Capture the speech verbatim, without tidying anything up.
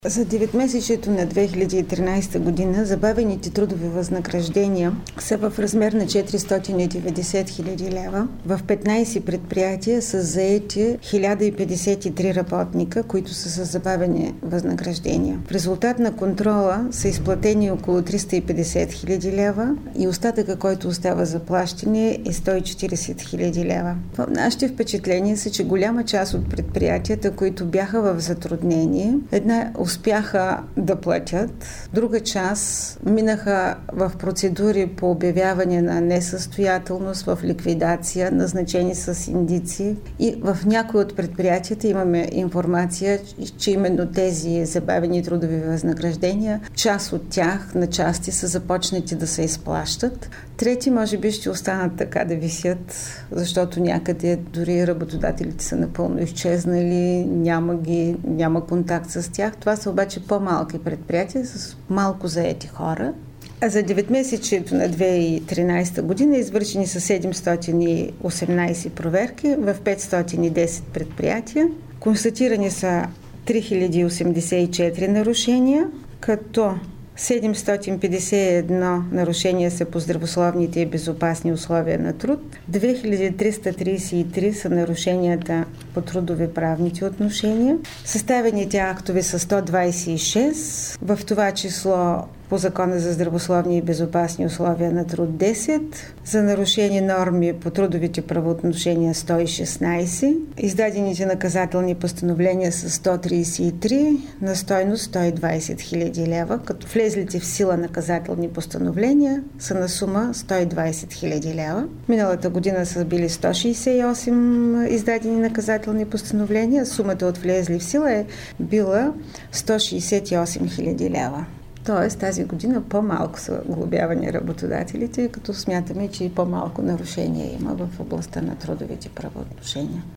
За деветмесечието на две хиляди и тринадесета година забавените трудови възнаграждения са в размер на четиристотин и деветдесет хиляди лева. В петнадесет предприятия са заети хиляда петдесет и три работника, които са с забавени възнаграждения. В резултат на контрола са изплатени около триста и петдесет хиляди лева и остатъка, който остава за плащане, е сто и четиридесет хиляди лева. В нашите впечатления са, че голяма част от предприятията, които бяха в затруднение, една успяха да платят, друга част минаха в процедури по обявяване на несъстоятелност, в ликвидация, назначени с индици, и в някои от предприятията имаме информация, че именно тези забавени трудови възнаграждения, част от тях на части са започнати да се изплащат. Трети може би ще останат така да висят, защото някъде дори работодателите са напълно изчезнали, няма ги, няма контакт с тях. Това са обаче по-малки предприятия с малко заети хора. А за деветмесечието на две хиляди и тринадесета година извършени са седемстотин и осемнадесет проверки в петстотин и десет предприятия. Констатирани са три хиляди осемдесет и четири нарушения, като седемстотин петдесет и едно нарушения са по здравословните и безопасни условия на труд, две хиляди триста тридесет и три са нарушенията по трудови-правните отношения. Съставените актове са сто двадесет и шест, в това число по Закона за здравословни и безопасни условия на труд десет, за нарушени норми по трудовите правоотношения сто и шестнадесет, издадените наказателни постановления са сто тридесет и три на стойност сто и двадесет хиляди лева, като влезлите в сила наказателни постановления са на сума сто и двадесет хиляди лева. Миналата година са били сто шестдесет и осем издадени наказателни постановления, сумата от влезли в сила е била сто шестдесет и осем хиляди лева. Тоест тази година по-малко са глобявани работодателите, като смятаме, че и по-малко нарушения има в областта на трудовите правоотношения.